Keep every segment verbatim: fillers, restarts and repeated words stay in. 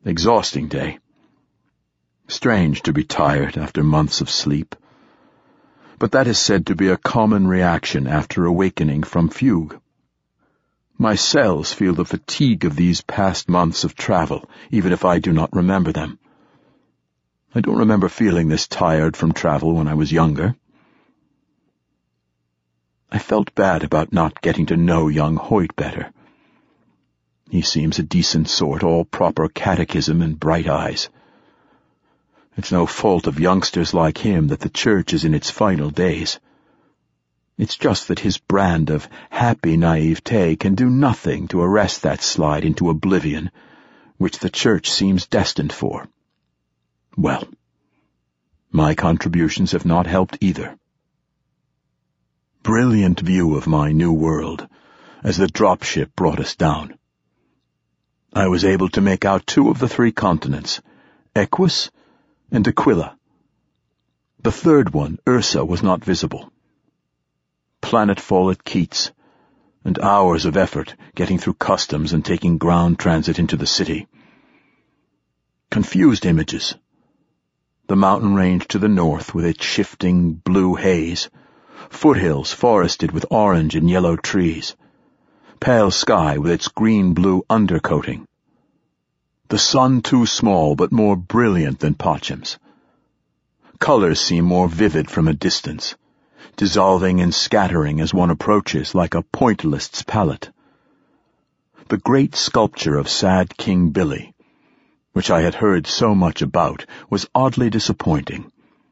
Exhausting day. Strange to be tired after months of sleep. But that is said to be a common reaction after awakening from fugue. My cells feel the fatigue of these past months of travel, even if I do not remember them. I don't remember feeling this tired from travel when I was younger. I felt bad about not getting to know young Hoyt better. He seems a decent sort, all proper catechism and bright eyes. It's no fault of youngsters like him that the church is in its final days. It's just that his brand of happy naivete can do nothing to arrest that slide into oblivion, which the church seems destined for. Well, my contributions have not helped either. Brilliant view of my new world as the dropship brought us down. I was able to make out two of the three continents, Equus and Aquila. The third one, Ursa, was not visible. Planetfall at Keats, and hours of effort getting through customs and taking ground transit into the city. Confused images. The mountain range to the north with its shifting blue haze, foothills forested with orange and yellow trees, pale sky with its green-blue undercoating. The sun too small but more brilliant than Pachim's. Colors seem more vivid from a distance, dissolving and scattering as one approaches like a pointillist's palette. The great sculpture of sad King Billy, which I had heard so much about, was oddly disappointing.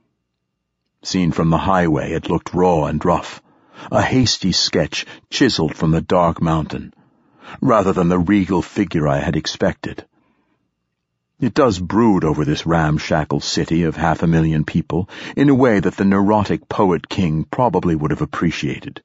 Seen from the highway, it looked raw and rough, a hasty sketch chiseled from the dark mountain, rather than the regal figure I had expected. It does brood over this ramshackle city of half a million people in a way that the neurotic poet-king probably would have appreciated.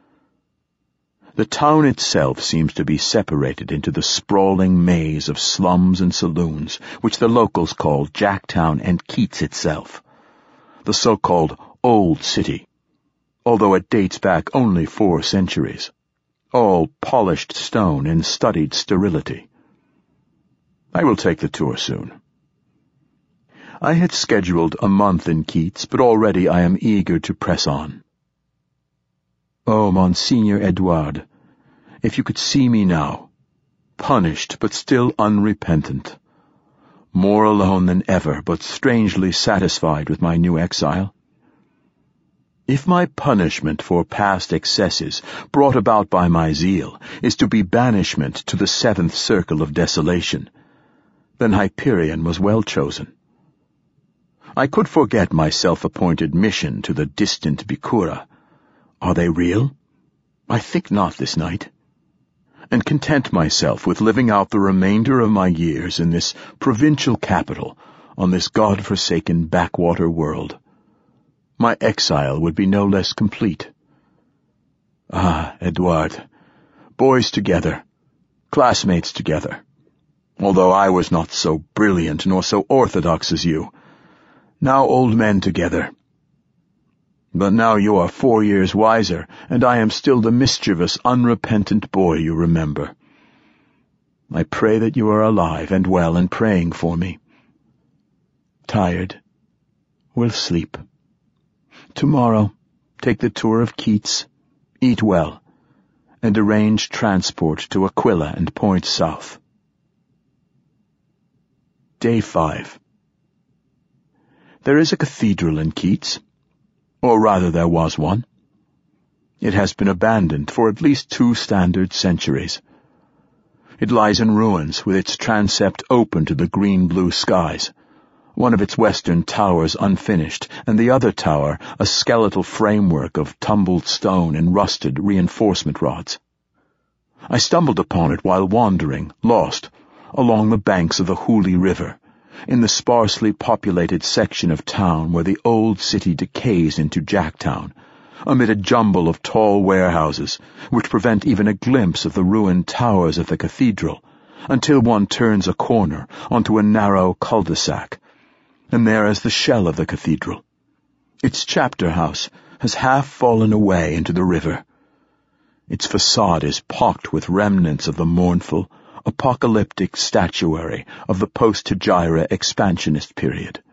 The town itself seems to be separated into the sprawling maze of slums and saloons, which the locals call Jacktown and Keats itself, the so-called Old City, although it dates back only four centuries, all polished stone and studied sterility. I will take the tour soon. I had scheduled a month in Keats, but already I am eager to press on. Oh, Monsignor Edouard, if you could see me now, punished but still unrepentant, more alone than ever but strangely satisfied with my new exile. If my punishment for past excesses, brought about by my zeal, is to be banishment to the seventh circle of desolation, then Hyperion was well chosen. I could forget my self-appointed mission to the distant Bikura. Are they real? I think not this night. And content myself with living out the remainder of my years in this provincial capital on this god-forsaken backwater world. My exile would be no less complete. Ah, Edouard, boys together, classmates together. Although I was not so brilliant nor so orthodox as you, now old men together. But now you are four years wiser, and I am still the mischievous, unrepentant boy you remember. I pray that you are alive and well and praying for me. Tired. Will sleep. Tomorrow, take the tour of Keats, eat well, and arrange transport to Aquila and point south. Day five. There is a cathedral in Keats, or rather there was one. It has been abandoned for at least two standard centuries. It lies in ruins, with its transept open to the green-blue skies, one of its western towers unfinished, and the other tower a skeletal framework of tumbled stone and rusted reinforcement rods. I stumbled upon it while wandering, lost, along the banks of the Hooghly River, in the sparsely populated section of town where the old city decays into Jacktown, amid a jumble of tall warehouses which prevent even a glimpse of the ruined towers of the cathedral, until one turns a corner onto a narrow cul-de-sac, and there is the shell of the cathedral. Its chapter house has half fallen away into the river. Its facade is pocked with remnants of the mournful, apocalyptic statuary of the post-Hijra expansionist period.